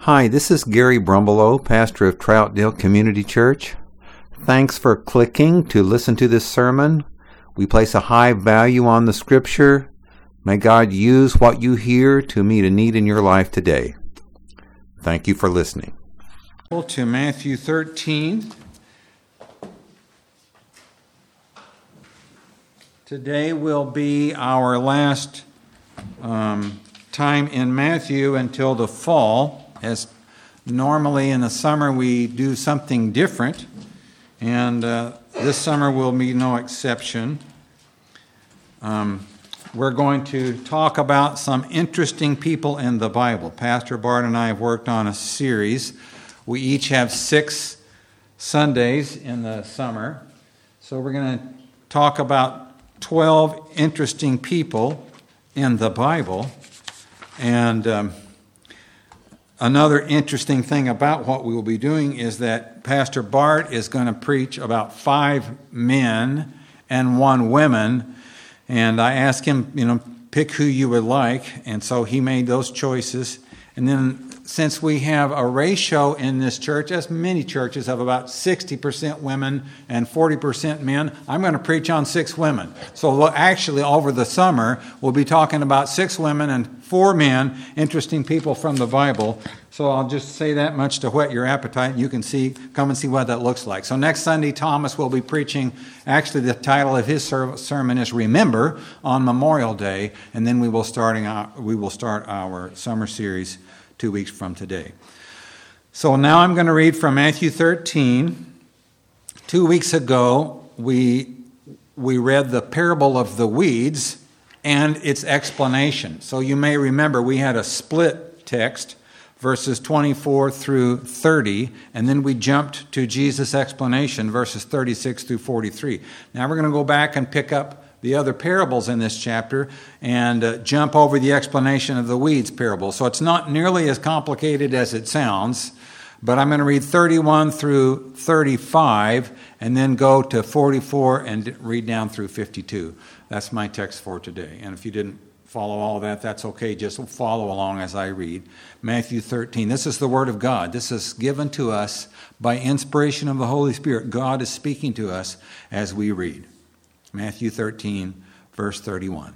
Hi, this is Gary Brumbelow, pastor of Troutdale Community Church. Thanks for clicking to listen to this sermon. We place a high value on the Scripture. May God use what you hear to meet a need in your life today. Thank you for listening. To Matthew 13. Today will be our last time in Matthew until the fall. As normally in the summer we do something different, and this summer will be no exception. We're going to talk about some interesting people in the Bible. Pastor Bart and I have worked on a series. We each have 6 Sundays in the summer, so we're going to talk about 12 interesting people in the Bible. And another interesting thing about what we will be doing is that Pastor Bart is going to preach about 5 men and 1 woman. And I asked him, pick who you would like. And so he made those choices. And then since we have a ratio in this church, as many churches, of about 60% women and 40% men, I'm going to preach on 6 women. So actually, over the summer, we'll be talking about 6 women and 4 men, interesting people from the Bible. So I'll just say that much to whet your appetite. You can come and see what that looks like. So next Sunday, Thomas will be preaching. Actually, the title of his sermon is Remember on Memorial Day, and then we will start our summer series 2 weeks from today. So now I'm going to read from Matthew 13. 2 weeks ago, we read the parable of the weeds and its explanation. So you may remember we had a split text, verses 24 through 30, and then we jumped to Jesus' explanation, verses 36 through 43. Now we're going to go back and pick up the other parables in this chapter and jump over the explanation of the weeds parable. So it's not nearly as complicated as it sounds, but I'm going to read 31 through 35 and then go to 44 and read down through 52. That's my text for today. And if you didn't follow all of that, that's okay. Just follow along as I read. Matthew 13. This is the Word of God. This is given to us by inspiration of the Holy Spirit. God is speaking to us as we read. Matthew 13, verse 31.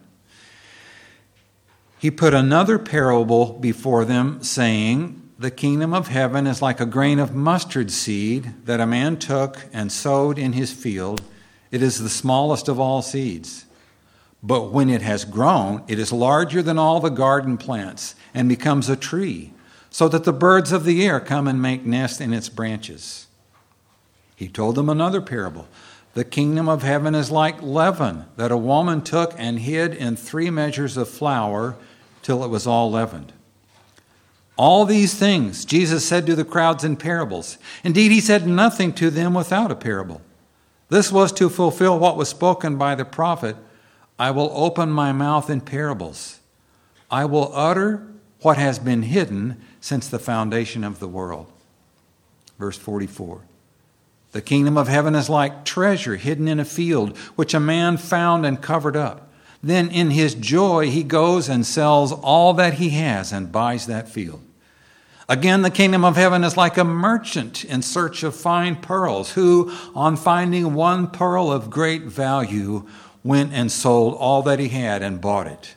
He put another parable before them, saying, "The kingdom of heaven is like a grain of mustard seed that a man took and sowed in his field. It is the smallest of all seeds. But when it has grown, it is larger than all the garden plants and becomes a tree, so that the birds of the air come and make nests in its branches." He told them another parable. "The kingdom of heaven is like leaven that a woman took and hid in 3 measures of flour till it was all leavened. All these things Jesus said to the crowds in parables. Indeed, he said nothing to them without a parable. This was to fulfill what was spoken by the prophet, 'I will open my mouth in parables. I will utter what has been hidden since the foundation of the world.'" Verse 44. "The kingdom of heaven is like treasure hidden in a field, which a man found and covered up. Then in his joy he goes and sells all that he has and buys that field. Again, the kingdom of heaven is like a merchant in search of fine pearls, who, on finding one pearl of great value, went and sold all that he had and bought it.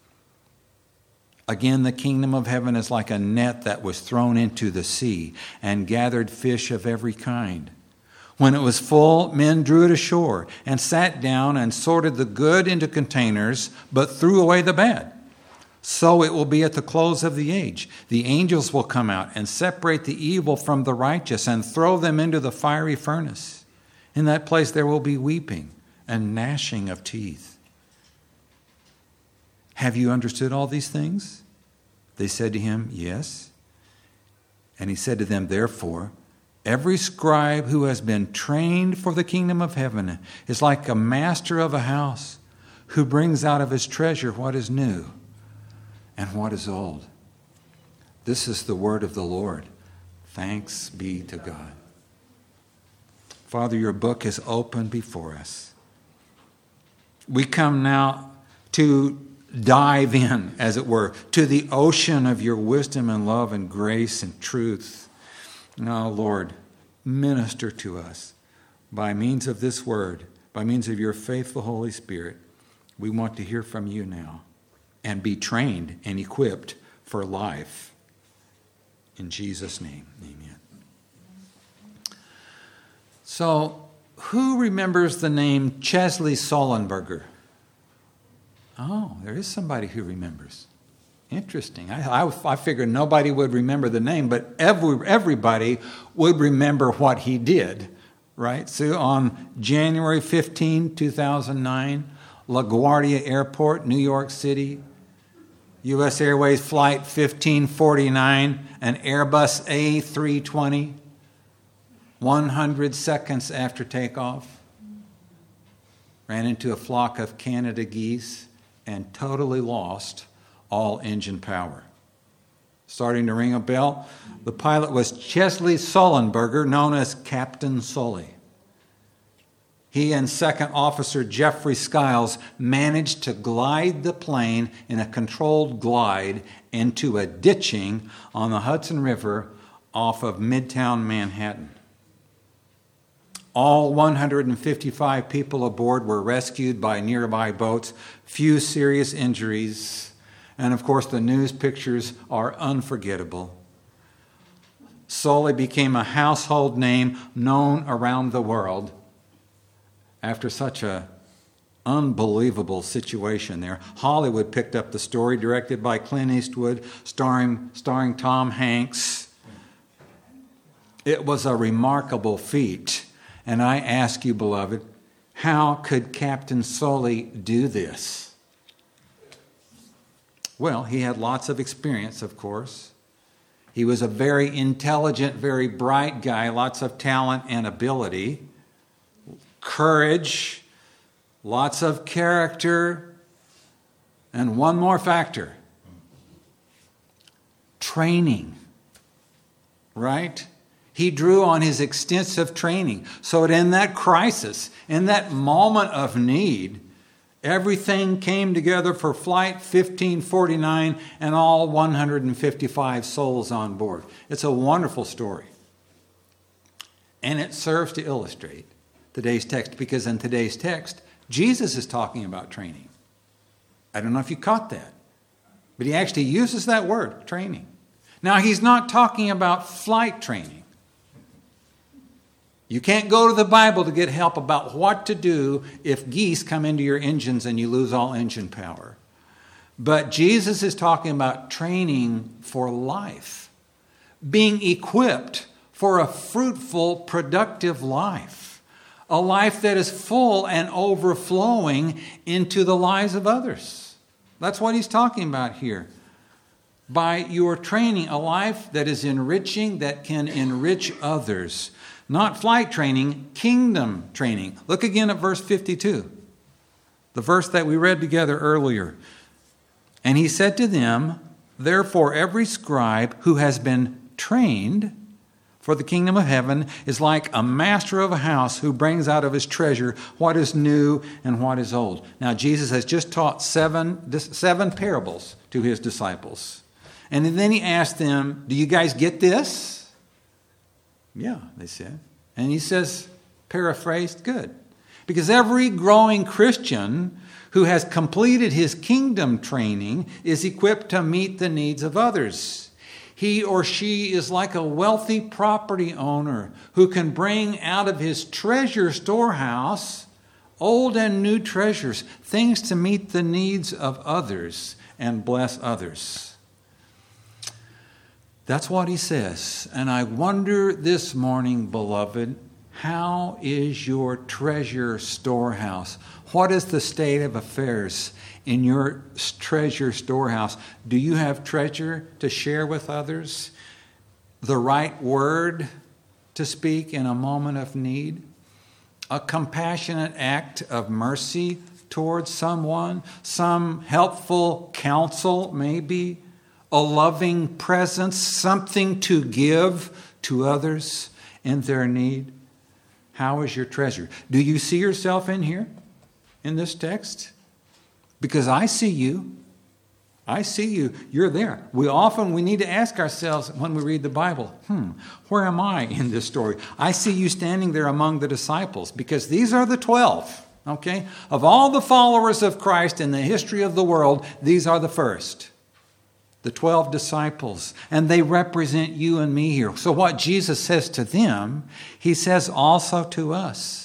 Again, the kingdom of heaven is like a net that was thrown into the sea and gathered fish of every kind. When it was full, men drew it ashore and sat down and sorted the good into containers, but threw away the bad. So it will be at the close of the age. The angels will come out and separate the evil from the righteous and throw them into the fiery furnace. In that place there will be weeping and gnashing of teeth." "Have you understood all these things?" They said to him, "Yes." And he said to them, "Therefore, every scribe who has been trained for the kingdom of heaven is like a master of a house who brings out of his treasure what is new and what is old." This is the word of the Lord. Thanks be to God. Father, your book is open before us. We come now to dive in, as it were, to the ocean of your wisdom and love and grace and truth. Now, Lord, minister to us by means of this word, by means of your faithful Holy Spirit. We want to hear from you now and be trained and equipped for life. In Jesus' name, amen. So, who remembers the name Chesley Sullenberger? Oh, there is somebody who remembers. Interesting. I figured nobody would remember the name, but everybody would remember what he did, right? So on January 15, 2009, LaGuardia Airport, New York City, U.S. Airways Flight 1549, an Airbus A320, 100 seconds after takeoff, ran into a flock of Canada geese and totally lost all engine power. Starting to ring a bell, the pilot was Chesley Sullenberger, known as Captain Sully. He and Second Officer Jeffrey Skiles managed to glide the plane in a controlled glide into a ditching on the Hudson River off of Midtown Manhattan. All 155 people aboard were rescued by nearby boats, few serious injuries, and of course the news pictures are unforgettable. Sully became a household name known around the world after such an unbelievable situation there. Hollywood picked up the story, directed by Clint Eastwood, starring Tom Hanks. It was a remarkable feat. And I ask you, beloved, how could Captain Sully do this? Well, he had lots of experience, of course. He was a very intelligent, very bright guy, lots of talent and ability, courage, lots of character, and one more factor: training, right? He drew on his extensive training. So that in that crisis, in that moment of need, everything came together for Flight 1549 and all 155 souls on board. It's a wonderful story. And it serves to illustrate today's text, because in today's text, Jesus is talking about training. I don't know if you caught that, but he actually uses that word, training. Now, he's not talking about flight training. You can't go to the Bible to get help about what to do if geese come into your engines and you lose all engine power. But Jesus is talking about training for life, being equipped for a fruitful, productive life, a life that is full and overflowing into the lives of others. That's what he's talking about here. By your training, a life that is enriching, that can enrich others. Not flight training, kingdom training. Look again at verse 52, the verse that we read together earlier. And he said to them, therefore every scribe who has been trained for the kingdom of heaven is like a master of a house who brings out of his treasure what is new and what is old. Now, Jesus has just taught seven parables to his disciples. And then he asked them, do you guys get this? Yeah, they said. And he says, paraphrased, good. Because every growing Christian who has completed his kingdom training is equipped to meet the needs of others. He or she is like a wealthy property owner who can bring out of his treasure storehouse old and new treasures, things to meet the needs of others and bless others. That's what he says. And I wonder this morning, beloved, how is your treasure storehouse? What is the state of affairs in your treasure storehouse? Do you have treasure to share with others? The right word to speak in a moment of need? A compassionate act of mercy towards someone? Some helpful counsel, maybe? A loving presence, something to give to others in their need. How is your treasure? Do you see yourself in here, in this text? because I see you. I see you. You're there. We need to ask ourselves when we read the Bible, where am I in this story? I see you standing there among the disciples, because these are the 12, okay? Of all the followers of Christ in the history of the world, these are the first. The 12 disciples, and they represent you and me here. So what Jesus says to them, he says also to us.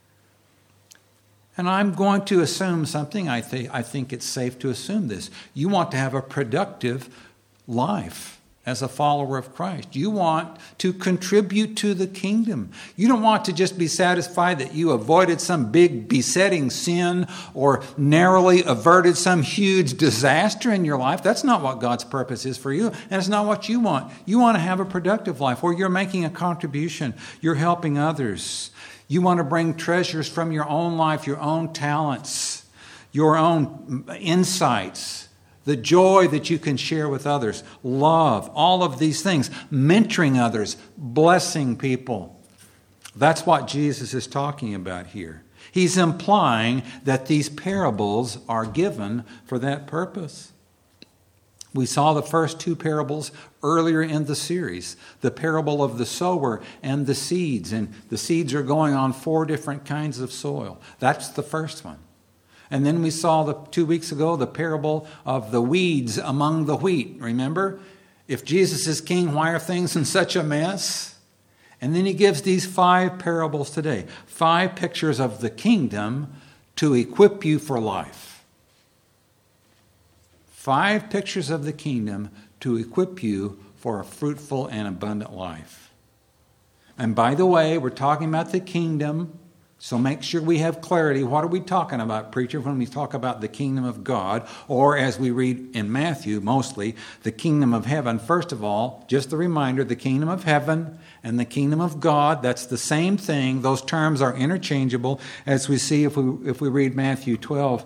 And I'm going to assume something. I think it's safe to assume this. You want to have a productive life as a follower of Christ. You want to contribute to the kingdom. You don't want to just be satisfied that you avoided some big besetting sin or narrowly averted some huge disaster in your life. That's not what God's purpose is for you, and it's not what you want. You want to have a productive life where you're making a contribution. You're helping others. You want to bring treasures from your own life, your own talents, your own insights, the joy that you can share with others, love, all of these things, mentoring others, blessing people. That's what Jesus is talking about here. He's implying that these parables are given for that purpose. We saw the first two parables earlier in the series, the parable of the sower and the seeds. And the seeds are going on 4 different kinds of soil. That's the first one. And then we saw 2 weeks ago the parable of the weeds among the wheat. Remember? If Jesus is king, why are things in such a mess? And then he gives these 5 parables today. 5 pictures of the kingdom to equip you for life. 5 pictures of the kingdom to equip you for a fruitful and abundant life. And by the way, we're talking about the kingdom, so make sure we have clarity. What are we talking about, preacher, when we talk about the kingdom of God? Or as we read in Matthew, mostly, the kingdom of heaven. First of all, just a reminder, the kingdom of heaven and the kingdom of God, that's the same thing. Those terms are interchangeable, as we see if we read Matthew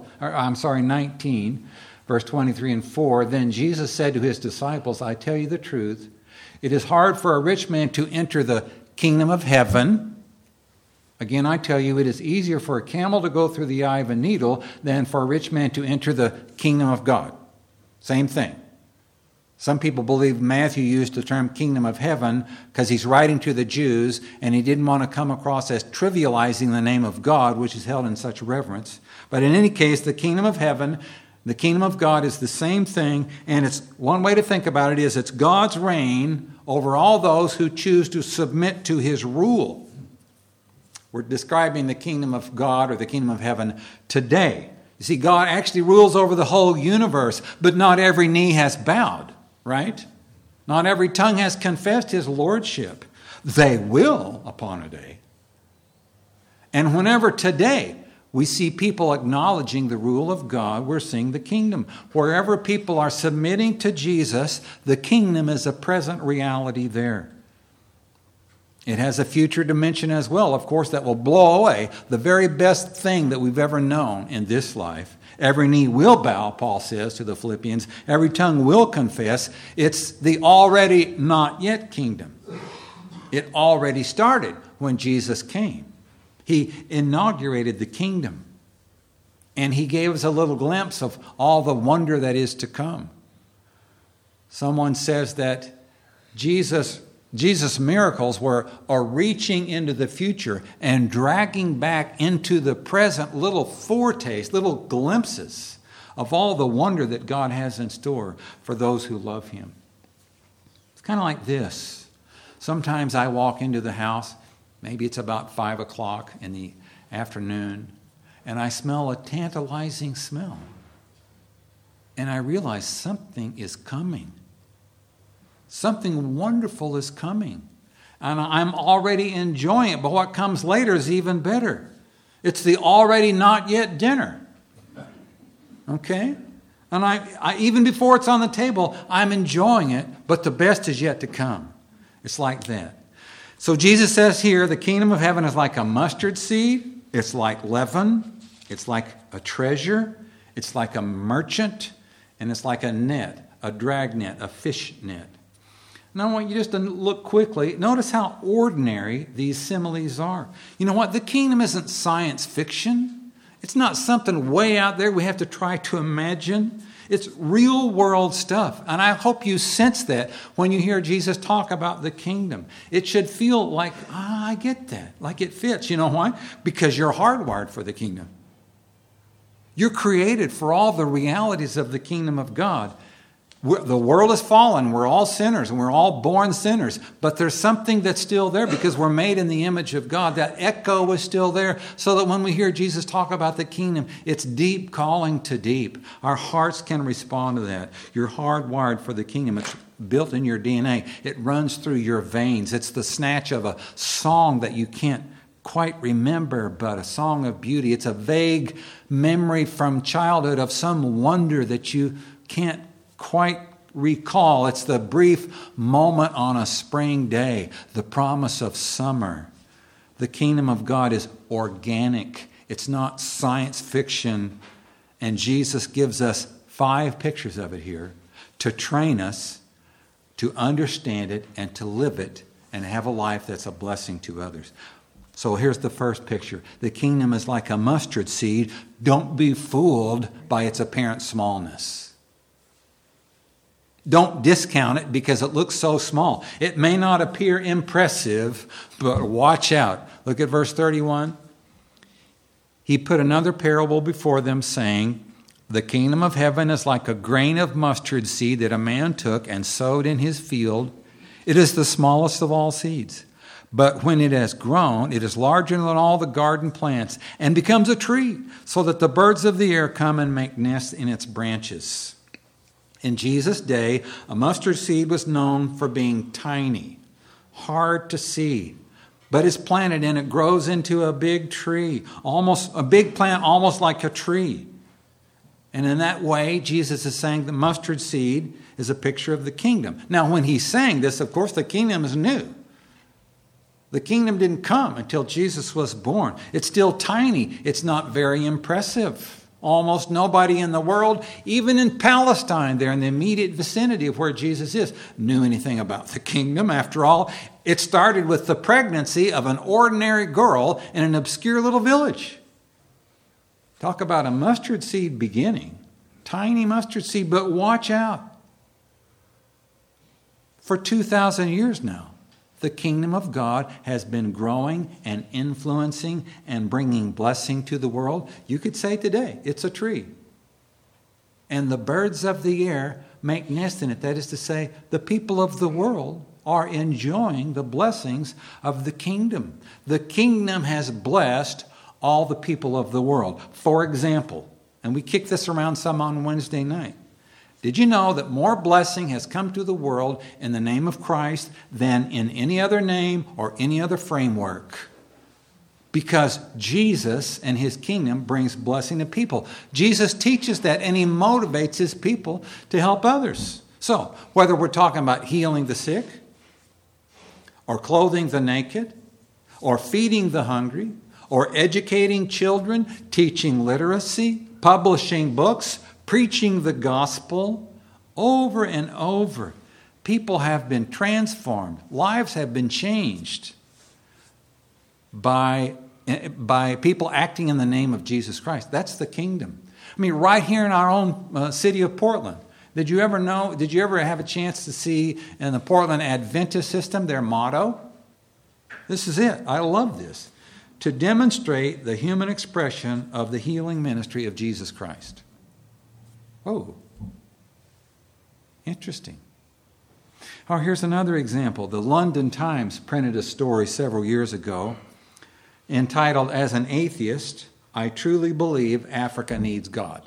19. Verse 23 and 4, then Jesus said to his disciples, I tell you the truth, it is hard for a rich man to enter the kingdom of heaven. Again, I tell you, it is easier for a camel to go through the eye of a needle than for a rich man to enter the kingdom of God. Same thing. Some people believe Matthew used the term kingdom of heaven because he's writing to the Jews and he didn't want to come across as trivializing the name of God, which is held in such reverence. But in any case, the kingdom of heaven, the kingdom of God is the same thing, and it's one way to think about it is it's God's reign over all those who choose to submit to his rule. We're describing the kingdom of God or the kingdom of heaven today. You see, God actually rules over the whole universe, but not every knee has bowed, right? Not every tongue has confessed his lordship. They will upon a day. And whenever today we see people acknowledging the rule of God, we're seeing the kingdom. Wherever people are submitting to Jesus, the kingdom is a present reality there. It has a future dimension as well, of course, that will blow away the very best thing that we've ever known in this life. Every knee will bow, Paul says to the Philippians. Every tongue will confess. It's the already not yet kingdom. It already started when Jesus came. He inaugurated the kingdom, and he gave us a little glimpse of all the wonder that is to come. Someone says that Jesus' miracles were reaching into the future and dragging back into the present little foretastes, little glimpses of all the wonder that God has in store for those who love him. It's kind of like this. Sometimes I walk into the house. Maybe it's about 5 o'clock in the afternoon, and I smell a tantalizing smell. And I realize something is coming. Something wonderful is coming. And I'm already enjoying it, but what comes later is even better. It's the already not yet dinner. Okay? And I even before it's on the table, I'm enjoying it, but the best is yet to come. It's like that. So Jesus says here, the kingdom of heaven is like a mustard seed. It's like leaven. It's like a treasure. It's like a merchant. And it's like a net, a drag net, a fish net. Now I want you just to look quickly. Notice how ordinary these similes are. You know what? The kingdom isn't science fiction. It's not something way out there we have to try to imagine. It's real world stuff. And I hope you sense that when you hear Jesus talk about the kingdom. It should feel like, I get that. Like it fits. You know why? Because you're hardwired for the kingdom. You're created for all the realities of the kingdom of God. The world is fallen. We're all sinners and we're all born sinners. But there's something that's still there because we're made in the image of God. That echo is still there so that when we hear Jesus talk about the kingdom, it's deep calling to deep. Our hearts can respond to that. You're hardwired for the kingdom. It's built in your DNA. It runs through your veins. It's the snatch of a song that you can't quite remember, but a song of beauty. It's a vague memory from childhood of some wonder that you can't quite recall. It's the brief moment on a spring day, the promise of summer. The kingdom of God is organic. It's not science fiction. And Jesus gives us 5 pictures of it here to train us to understand it and to live it and have a life that's a blessing to others. So here's the first picture. The kingdom is like a mustard seed. Don't be fooled by its apparent smallness. Don't discount it because it looks so small. It may not appear impressive, but watch out. Look at verse 31. He put another parable before them, saying, the kingdom of heaven is like a grain of mustard seed that a man took and sowed in his field. It is the smallest of all seeds. But when it has grown, it is larger than all the garden plants and becomes a tree, so that the birds of the air come and make nests in its branches. In Jesus' day, a mustard seed was known for being tiny, hard to see, but it's planted and it grows into a big tree, almost a big plant, almost like a tree. And in that way, Jesus is saying the mustard seed is a picture of the kingdom. Now, when he's saying this, of course, the kingdom is new. The kingdom didn't come until Jesus was born. It's still tiny. It's not very impressive. Almost nobody in the world, even in Palestine, there in the immediate vicinity of where Jesus is, knew anything about the kingdom. After all, it started with the pregnancy of an ordinary girl in an obscure little village. Talk about a mustard seed beginning. Tiny mustard seed, but watch out. For 2,000 years now, the kingdom of God has been growing and influencing and bringing blessing to the world. You could say today, it's a tree. And the birds of the air make nests in it. That is to say, the people of the world are enjoying the blessings of the kingdom. The kingdom has blessed all the people of the world. For example, and we kicked this around some on Wednesday night, did you know that more blessing has come to the world in the name of Christ than in any other name or any other framework? Because Jesus and his kingdom brings blessing to people. Jesus teaches that and he motivates his people to help others. So, whether we're talking about healing the sick, or clothing the naked, or feeding the hungry, or educating children, teaching literacy, publishing books, preaching the gospel, over and over, people have been transformed. Lives have been changed by people acting in the name of Jesus Christ. That's the kingdom. I mean, right here in our own city of Portland. Did you ever have a chance to see in the Portland Adventist system their motto? This is it. I love this. To demonstrate the human expression of the healing ministry of Jesus Christ. Oh, interesting. Oh, here's another example. The London Times printed a story several years ago entitled, "As an Atheist, I Truly Believe Africa Needs God."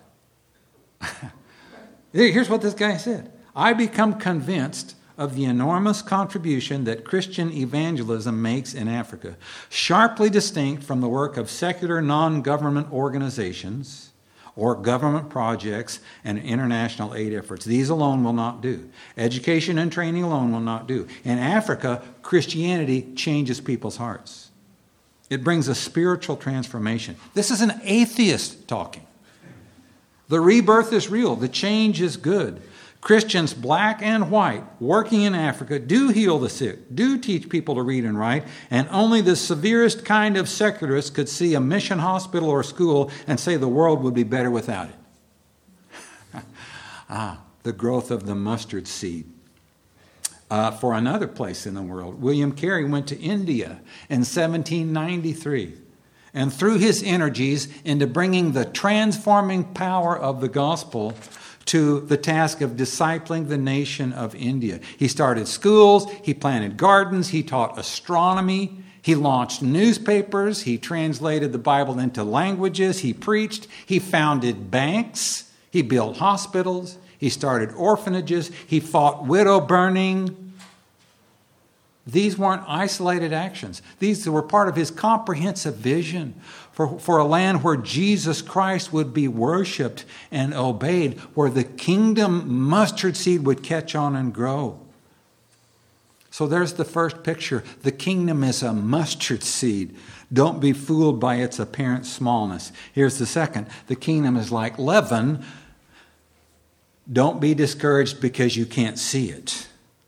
Here's what this guy said. "I become convinced of the enormous contribution that Christian evangelism makes in Africa, sharply distinct from the work of secular non-government organizations or government projects and international aid efforts. These alone will not do. Education and training alone will not do. In Africa, Christianity changes people's hearts. It brings a spiritual transformation." This is an atheist talking. The rebirth is real. The change is good. Christians, black and white, working in Africa, do heal the sick, do teach people to read and write, and only the severest kind of secularists could see a mission hospital or school and say the world would be better without it. The growth of the mustard seed. For another place in the world, William Carey went to India in 1793. And threw his energies into bringing the transforming power of the gospel to the task of discipling the nation of India. He started schools, he planted gardens, he taught astronomy, he launched newspapers, he translated the Bible into languages, he preached, he founded banks, he built hospitals, he started orphanages, he fought widow burning. These weren't isolated actions. These were part of his comprehensive vision for a land where Jesus Christ would be worshiped and obeyed, where the kingdom mustard seed would catch on and grow. So there's the first picture. The kingdom is a mustard seed. Don't be fooled by its apparent smallness. Here's the second. The kingdom is like leaven. Don't be discouraged because you can't see it.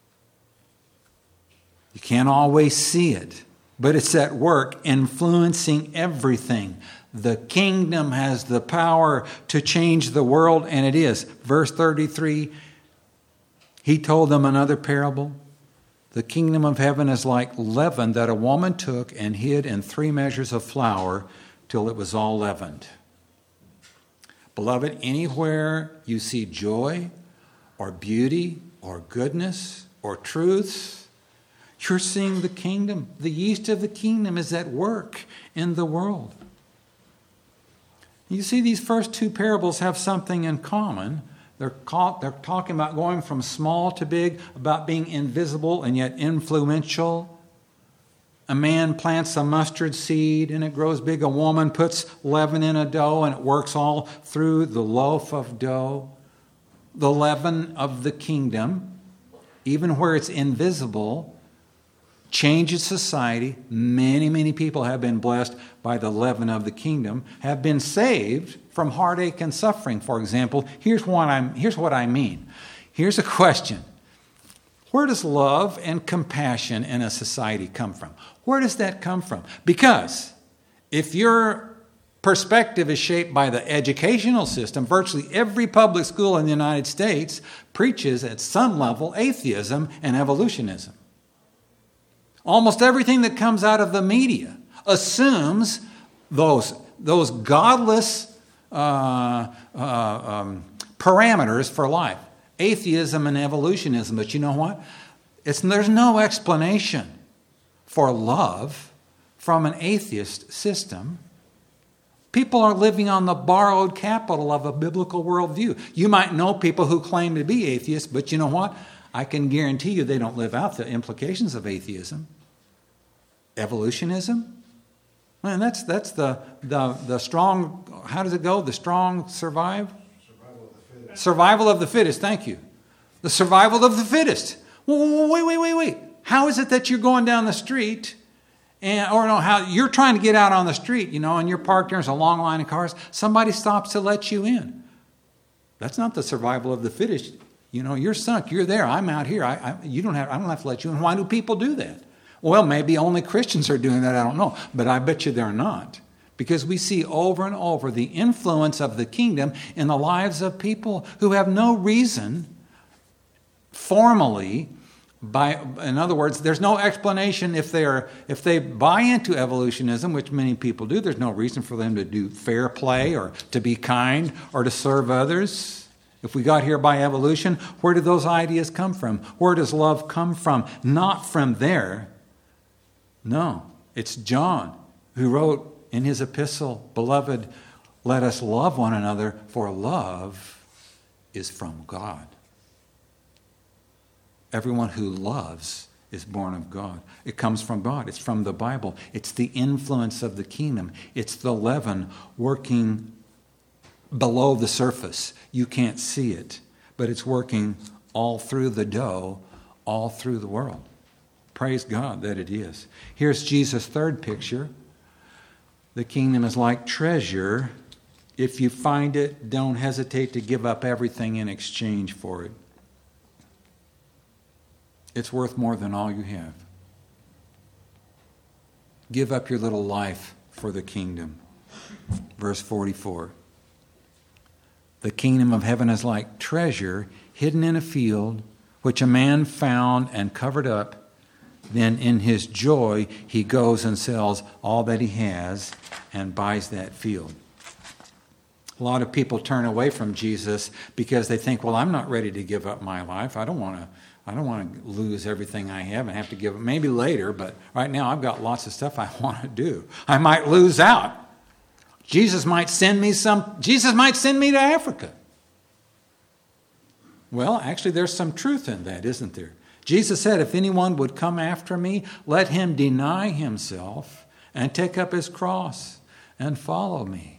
You can't always see it, but it's at work influencing everything. The kingdom has the power to change the world, and it is. Verse 33, he told them another parable. The kingdom of heaven is like leaven that a woman took and hid in 3 measures of flour till it was all leavened. Beloved, anywhere you see joy or beauty or goodness or truth, you're seeing the kingdom. The yeast of the kingdom is at work in the world. You see, these first 2 parables have something in common. They're talking about going from small to big, about being invisible and yet influential. A man plants a mustard seed and it grows big. A woman puts leaven in a dough and it works all through the loaf of dough. The leaven of the kingdom, even where it's invisible, changes society. Many, many people have been blessed by the leaven of the kingdom, have been saved from heartache and suffering. For example, here's what I mean. Here's a question. Where does love and compassion in a society come from? Where does that come from? Because if your perspective is shaped by the educational system, virtually every public school in the United States preaches at some level atheism and evolutionism. Almost everything that comes out of the media assumes those godless parameters for life. Atheism and evolutionism. But you know what? There's no explanation for love from an atheist system. People are living on the borrowed capital of a biblical worldview. You might know people who claim to be atheists, but you know what? I can guarantee you they don't live out the implications of atheism. Evolutionism? Man, that's the strong, how does it go? The strong survive? Survival of the fittest. Survival of the fittest, thank you. The survival of the fittest. Wait. How is it that you're going down the street how you're trying to get out on the street, and you're parked there, there's a long line of cars. Somebody stops to let you in. That's not the survival of the fittest. You're sunk. You're there. I'm out here. I don't have to let you in. Why do people do that? Well, maybe only Christians are doing that. I don't know. But I bet you they're not. Because we see over and over the influence of the kingdom in the lives of people who have no reason formally. In other words, there's no explanation if they buy into evolutionism, which many people do. There's no reason for them to do fair play or to be kind or to serve others. If we got here by evolution, where did those ideas come from? Where does love come from? Not from there. No, it's John who wrote in his epistle, "Beloved, let us love one another, for love is from God." Everyone who loves is born of God. It comes from God. It's from the Bible. It's the influence of the kingdom. It's the leaven working below the surface. You can't see it, but it's working all through the dough, all through the world. Praise God that it is. Here's Jesus' third picture. The kingdom is like treasure. If you find it, don't hesitate to give up everything in exchange for it. It's worth more than all you have. Give up your little life for the kingdom. Verse 44. The kingdom of heaven is like treasure hidden in a field, which a man found and covered up. Then in his joy, he goes and sells all that he has and buys that field. A lot of people turn away from Jesus because they think, well, I'm not ready to give up my life. I don't want to lose everything I have and have to give it. Maybe later, but right now I've got lots of stuff I want to do. I might lose out. Jesus might send me to Africa. Well, actually, there's some truth in that, isn't there? Jesus said, if anyone would come after me, let him deny himself and take up his cross and follow me.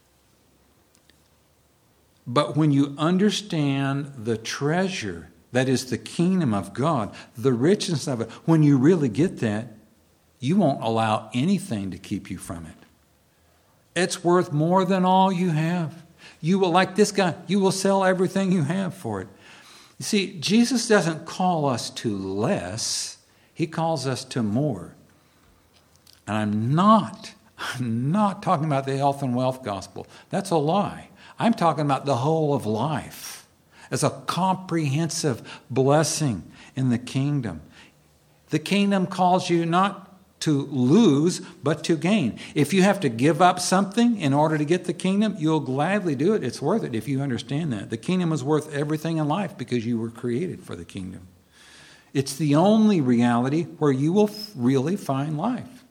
But when you understand the treasure that is the kingdom of God, the richness of it, when you really get that, you won't allow anything to keep you from it. It's worth more than all you have. You will, like this guy, you will sell everything you have for it. You see, Jesus doesn't call us to less. He calls us to more. And I'm not talking about the health and wealth gospel. That's a lie. I'm talking about the whole of life as a comprehensive blessing in the kingdom. The kingdom calls you not to lose, but to gain. If you have to give up something in order to get the kingdom, you'll gladly do it. It's worth it if you understand that. The kingdom is worth everything in life because you were created for the kingdom. It's the only reality where you will really find life.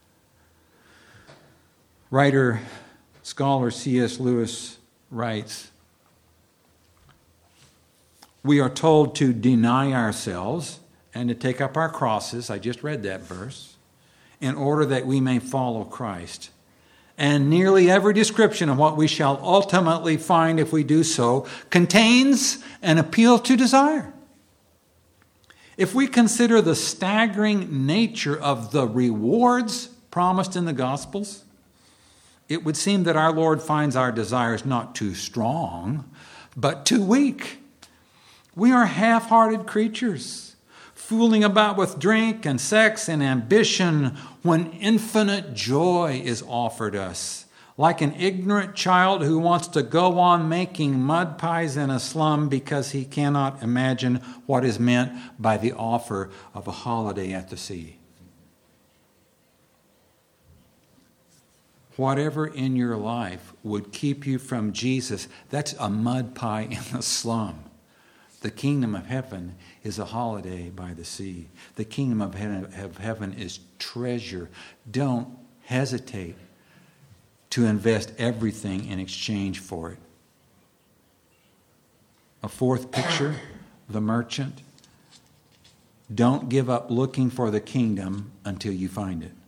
Writer, scholar C.S. Lewis writes, we are told to deny ourselves and to take up our crosses. I just read that verse. In order that we may follow Christ. And nearly every description of what we shall ultimately find if we do so contains an appeal to desire. If we consider the staggering nature of the rewards promised in the Gospels, it would seem that our Lord finds our desires not too strong, but too weak. We are half-hearted creatures, fooling about with drink and sex and ambition when infinite joy is offered us. Like an ignorant child who wants to go on making mud pies in a slum because he cannot imagine what is meant by the offer of a holiday at the sea. Whatever in your life would keep you from Jesus, that's a mud pie in the slum. The kingdom of heaven is a holiday by the sea. The kingdom of heaven is treasure. Don't hesitate to invest everything in exchange for it. A fourth picture, the merchant. Don't give up looking for the kingdom until you find it.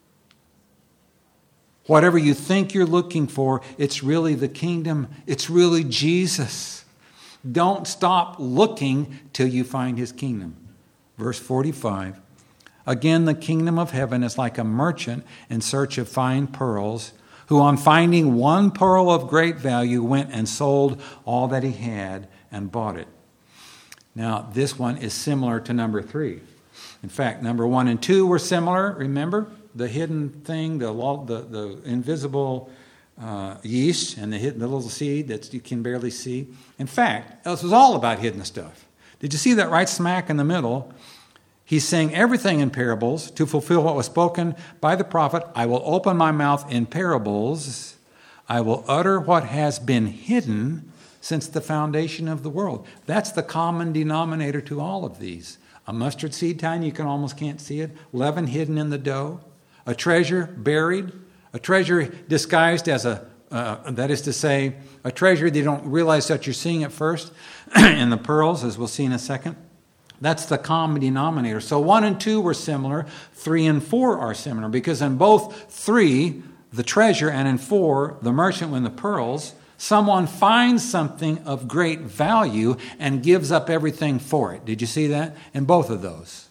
Whatever you think you're looking for, it's really the kingdom. It's really Jesus. Don't stop looking till you find his kingdom. Verse 45. Again, the kingdom of heaven is like a merchant in search of fine pearls, who on finding one pearl of great value went and sold all that he had and bought it. Now, this one is similar to number 3. In fact, number 1 and 2 were similar. Remember? The hidden thing, the invisible yeast and the little seed that you can barely see. In fact, this was all about hidden stuff. Did you see that right smack in the middle? He's saying everything in parables to fulfill what was spoken by the prophet. I will open my mouth in parables. I will utter what has been hidden since the foundation of the world. That's the common denominator to all of these. A mustard seed tiny, you almost can't see it. Leaven hidden in the dough. A treasure buried. A treasure disguised as that is to say, a treasure that you don't realize that you're seeing at first. And the pearls, as we'll see in a second. That's the common denominator. So 1 and 2 were similar. 3 and 4 are similar. Because in both 3, the treasure, and in 4, the merchant with the pearls, someone finds something of great value and gives up everything for it. Did you see that? In both of those.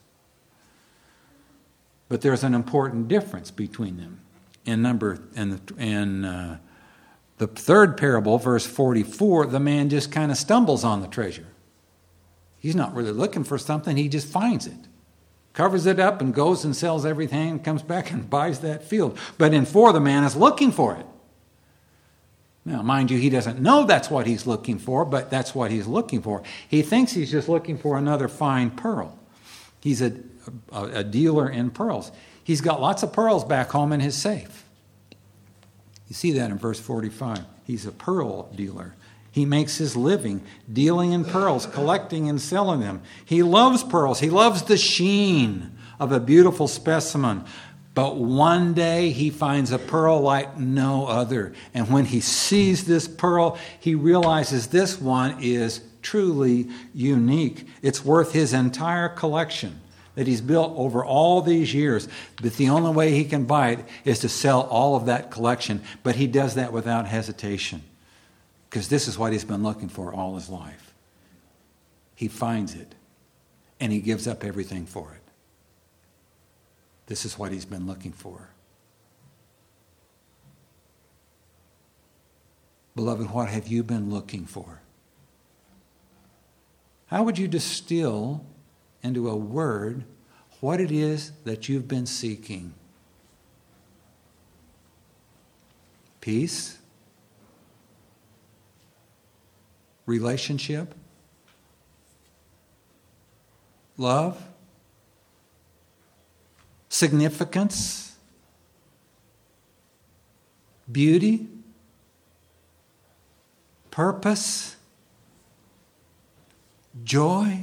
But there's an important difference between them. In the third parable, verse 44, the man just kind of stumbles on the treasure. He's not really looking for something. He just finds it, covers it up, and goes and sells everything, and comes back and buys that field. But in 4, the man is looking for it. Now, mind you, he doesn't know that's what he's looking for, but that's what he's looking for. He thinks he's just looking for another fine pearl. He's a dealer in pearls. He's got lots of pearls back home in his safe. You see that in verse 45. He's a pearl dealer. He makes his living dealing in pearls, collecting and selling them. He loves pearls. He loves the sheen of a beautiful specimen. But one day he finds a pearl like no other. And when he sees this pearl, he realizes this one is truly unique. It's worth his entire collection that he's built over all these years. But the only way he can buy it is to sell all of that collection. But he does that without hesitation, because this is what he's been looking for all his life. He finds it, and he gives up everything for it. This is what he's been looking for. Beloved, what have you been looking for? How would you distill into a word what it is that you've been seeking? Peace? Relationship? Love? Significance? Beauty? Purpose? Joy?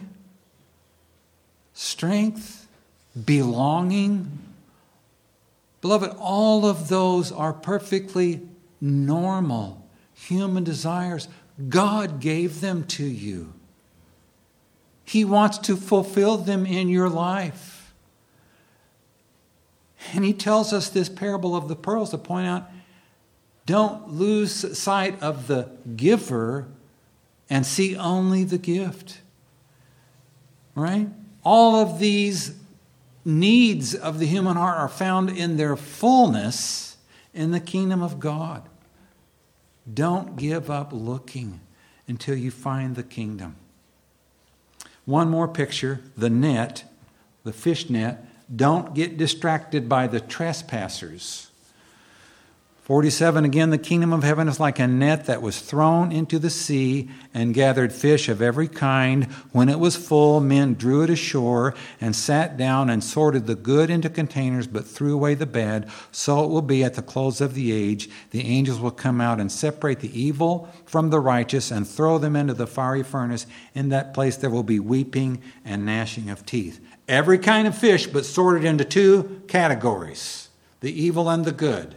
Strength? Belonging? Beloved, all of those are perfectly normal human desires. God gave them to you. He wants to fulfill them in your life. And he tells us this parable of the pearls to point out, don't lose sight of the giver and see only the gift. Right? All of these needs of the human heart are found in their fullness in the kingdom of God. Don't give up looking until you find the kingdom. One more picture, the net, the fish net. Don't get distracted by the trespassers. 47, again, the kingdom of heaven is like a net that was thrown into the sea and gathered fish of every kind. When it was full, men drew it ashore and sat down and sorted the good into containers, but threw away the bad. So it will be at the close of the age. The angels will come out and separate the evil from the righteous and throw them into the fiery furnace. In that place there will be weeping and gnashing of teeth. Every kind of fish, but sorted into 2 categories, the evil and the good.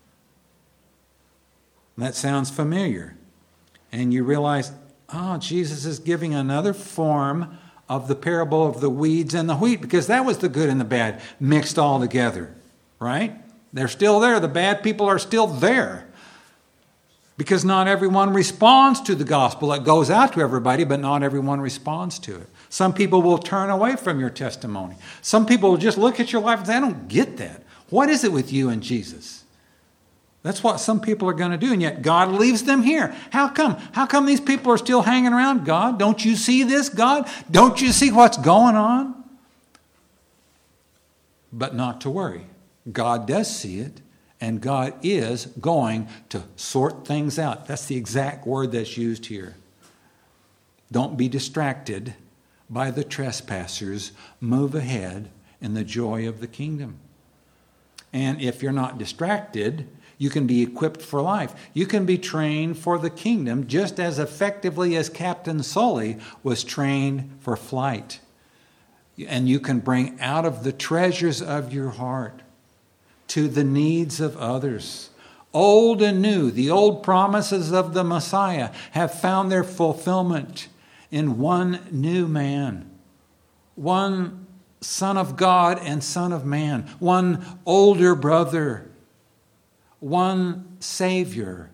That sounds familiar. And you realize, Jesus is giving another form of the parable of the weeds and the wheat, because that was the good and the bad mixed all together, right? They're still there. The bad people are still there. Because not everyone responds to the gospel. It goes out to everybody, but not everyone responds to it. Some people will turn away from your testimony. Some people will just look at your life and say, I don't get that. What is it with you and Jesus? That's what some people are going to do, and yet God leaves them here. How come? How come these people are still hanging around? God, don't you see this, God? Don't you see what's going on? But not to worry. God does see it, and God is going to sort things out. That's the exact word that's used here. Don't be distracted by the trespassers. Move ahead in the joy of the kingdom. And if you're not distracted, you can be equipped for life. You can be trained for the kingdom just as effectively as Captain Sully was trained for flight. And you can bring out of the treasures of your heart to the needs of others. Old and new, the old promises of the Messiah have found their fulfillment in one new man, one Son of God and Son of Man, one older brother, one Savior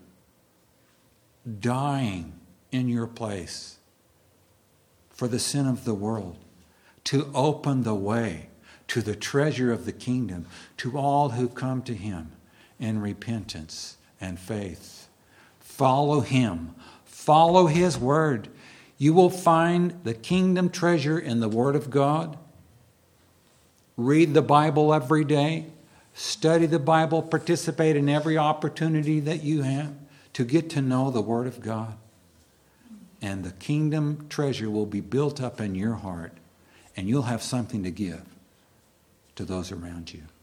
dying in your place for the sin of the world, to open the way to the treasure of the kingdom to all who come to him in repentance and faith. Follow him. Follow his word. You will find the kingdom treasure in the Word of God. Read the Bible every day. Study the Bible. Participate in every opportunity that you have to get to know the Word of God. And the kingdom treasure will be built up in your heart, and you'll have something to give to those around you.